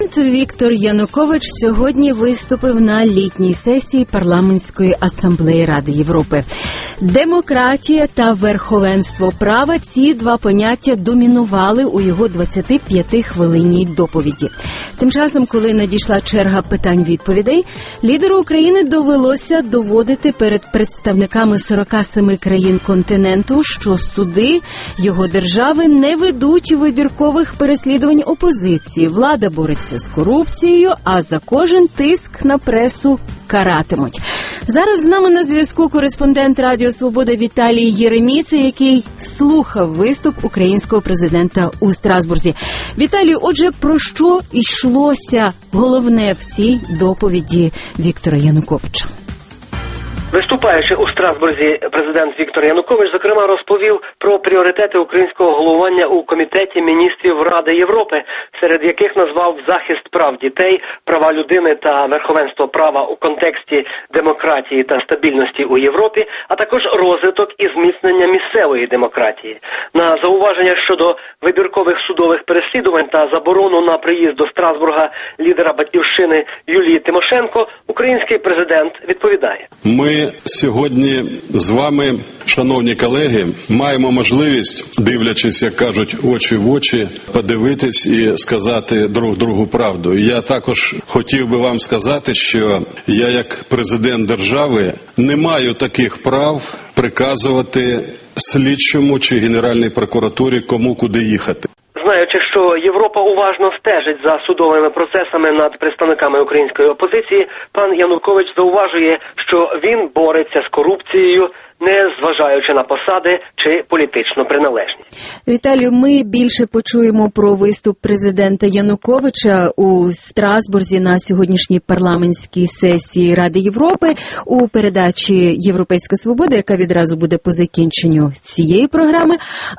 Президент Віктор Янукович сьогодні виступив на літній сесії Парламентської асамблеї Ради Європи. Демократія та верховенство права – ці два поняття домінували у його 25-хвилинній доповіді. Тим часом, коли надійшла черга питань-відповідей, лідеру України довелося доводити перед представниками 47 країн континенту, що суди його держави не ведуть вибіркових переслідувань опозиції. Влада бореться з корупцією, а за кожен тиск на пресу каратимуть. Зараз з нами на зв'язку кореспондент Радіо Свобода Віталій Єреміця, який слухав виступ українського президента у Страсбурзі. Віталій, отже, про що йшлося головне в цій доповіді Віктора Януковича? Виступаючи у Страсбурзі, президент Віктор Янукович, зокрема, розповів про пріоритети українського головування у Комітеті міністрів Ради Європи, серед яких назвав захист прав дітей, права людини та верховенство права у контексті демократії та стабільності у Європі, а також розвиток і зміцнення місцевої демократії. На зауваження щодо вибіркових судових переслідувань та заборону на приїзд до Страсбурга лідера Батьківщини Юлії Тимошенко, український президент відповідає. Ми сьогодні з вами, шановні колеги, маємо можливість, дивлячись, як кажуть, очі в очі, подивитись і сказати друг другу правду. І я також хотів би вам сказати, що я як президент держави не маю таких прав приказувати слідчому чи Генеральній прокуратурі, кому куди їхати. Знаючи, що Європа уважно стежить за судовими процесами над представниками української опозиції, пан Янукович зауважує, що він бореться з корупцією, не зважаючи на посади чи політичну приналежність. Віталію, ми більше почуємо про виступ президента Януковича у Страсбурзі на сьогоднішній парламентській сесії Ради Європи у передачі «Європейська свобода», яка відразу буде по закінченню цієї програми.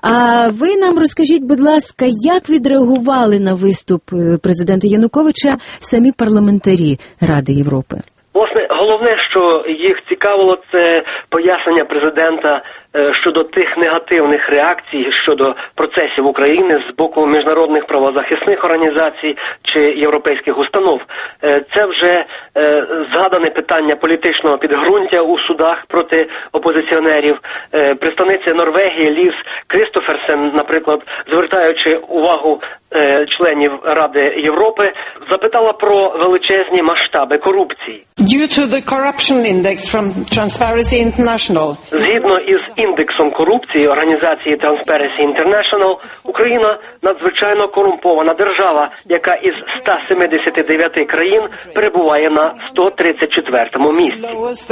А ви нам розкажіть, будь ласка, як відреагували на виступ президента Януковича самі парламентарі Ради Європи? Власне, головне, що їх цікавило, це пояснення президента щодо тих негативних реакцій щодо процесів України з боку міжнародних правозахисних організацій чи європейських установ. Це вже згадане питання політичного підґрунтя у судах проти опозиціонерів. Представниця Норвегії Ліз Крістоферсен, наприклад, звертаючи увагу членів Ради Європи, запитала про величезні масштаби корупції. Due to the corruption index from Transparency International. Згідно із індексом корупції організації Transparency International, Україна надзвичайно корумпована держава, яка із 179 країн перебуває на 134-му місці.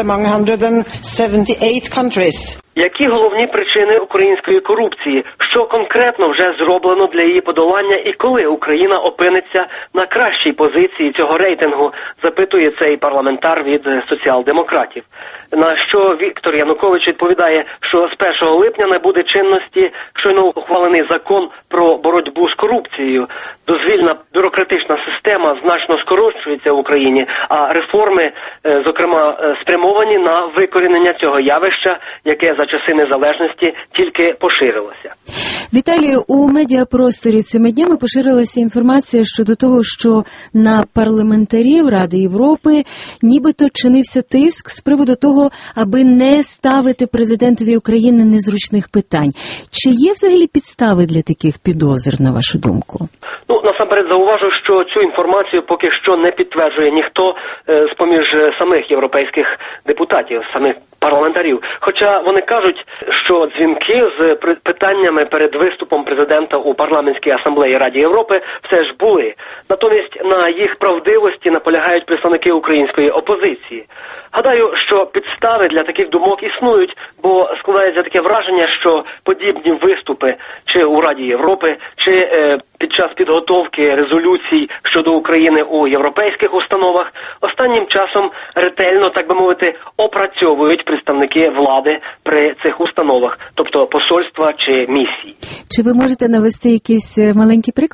Які головні причини української корупції? Що конкретно вже зроблено для її подолання і коли Україна опиниться на кращій позиції цього рейтингу, запитує цей парламентар від соціал-демократів. На що Віктор Янукович відповідає, що з 1 липня набуде чинності щойно ухвалений закон про боротьбу з корупцією. Дозвільна бюрократична система значно скорочується в Україні, а реформи, зокрема, спрямовані на викорінення цього явища, яке за часи незалежності тільки поширилося. Віталію, у медіапросторі цими днями поширилася інформація щодо того, що на парламентарів Ради Європи нібито чинився тиск з приводу того, аби не ставити президентові України незручних питань. Чи є взагалі підстави для таких підозр, на вашу думку? Насамперед зауважу, що цю інформацію поки що не підтверджує ніхто з-поміж самих європейських депутатів, самих парламентарів. Хоча вони кажуть, що дзвінки з питаннями перед виступом президента у парламентській асамблеї Ради Європи все ж були. Натомість на їх правдивості наполягають представники української опозиції. Гадаю, що підстави для таких думок існують, бо складається таке враження, що подібні виступи чи у Раді Європи, чи під час підготовки резолюцій щодо України у європейських установах останнім часом ретельно, так би мовити, опрацьовують представники влади при цих установах, тобто посольства чи місії. Чи ви можете навести якийсь маленький приклад?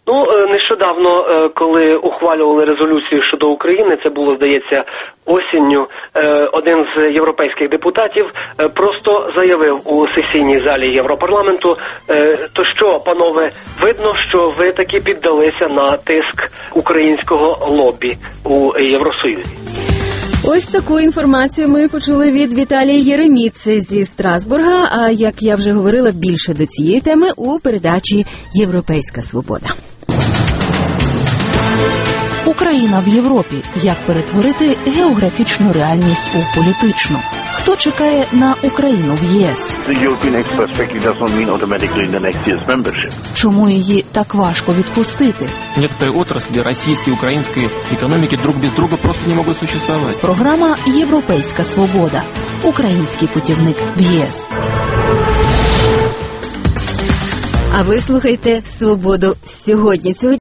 Нещодавно, коли ухвалювали резолюцію щодо України, це було, здається, осінню, один з європейських депутатів просто заявив у сесійній залі Європарламенту, то що, панове, видно, що ви таки піддалися на тиск українського лобі у Євросоюзі. Ось таку інформацію ми почули від Віталія Єреміци зі Страсбурга, а як я вже говорила, більше до цієї теми у передачі «Європейська свобода». Україна в Європі. Як перетворити географічну реальність у політичну? Хто чекає на Україну в ЄС? Чому її так важко відпустити? Некоторые отрасли российской и украинской экономики друг без друга просто не могут существовать. Програма «Європейська свобода». Український путівник в ЄС. А ви слухайте «Свободу сьогодні».